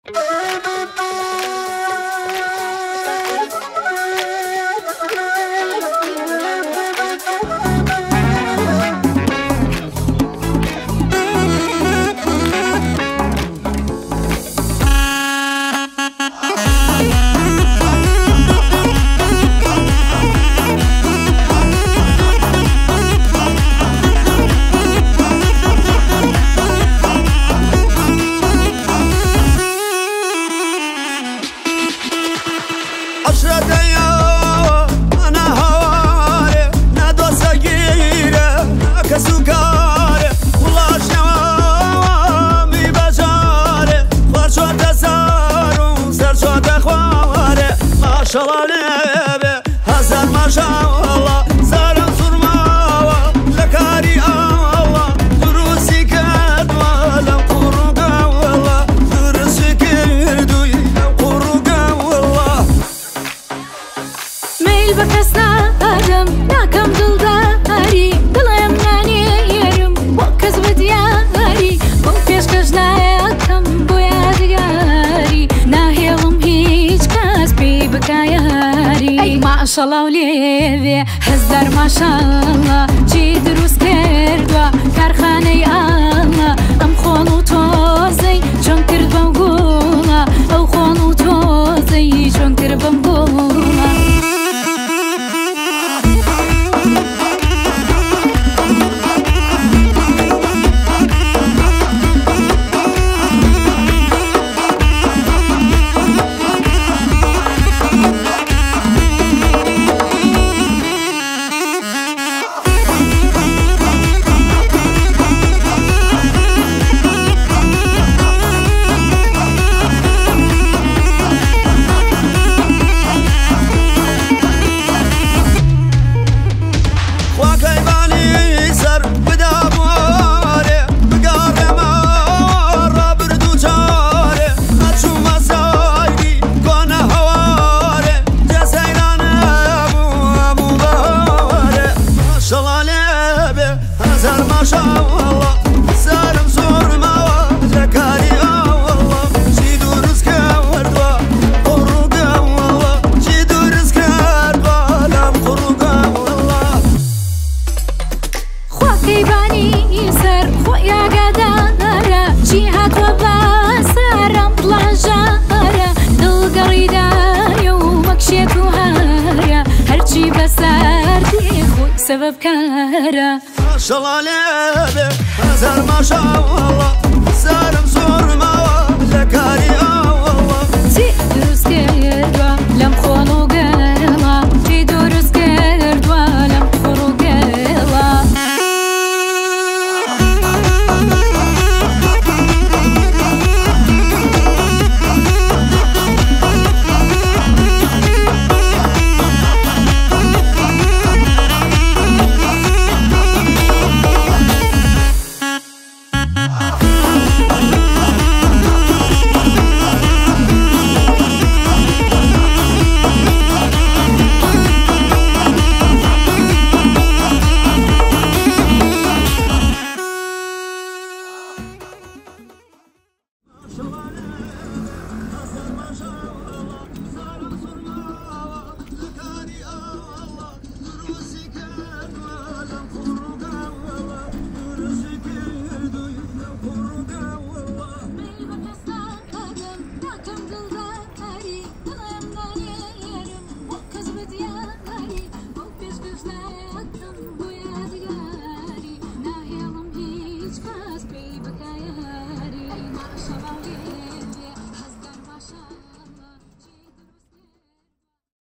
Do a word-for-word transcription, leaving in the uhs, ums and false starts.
شلالي هزار ما شاء الله زارم سرما لكاري الله دروسي كدوا لو قرقا والله دروسي كدوا لو قرقا والله ميل بكسنا آدم ناكم دلداري دلم ناني يرم وكز بدياري بوكش كجناياكم بويا دياري ناهيلم هيج كاس بي بكاياري أي ما شاء الله وليدي هزار ما شاء الله جي دروس كردوا كارخاني الله أم خونو توزي جون كردوا قولا أو خونو توزي جون كردوا قولا هزار ما شاء الله سالم سرما وذكاري والله جيدو رزقا وردوا قرقا والله جيدو رزقا البالام قرقا والله خواكي باني سر خويا قدارة جهات وباسارة مطلع جارة دل قريدة يومك شيك وهارة هرجي بساردي خوي سبب كارة شلالي هزار ما شاء الله سالم سرما وذكاري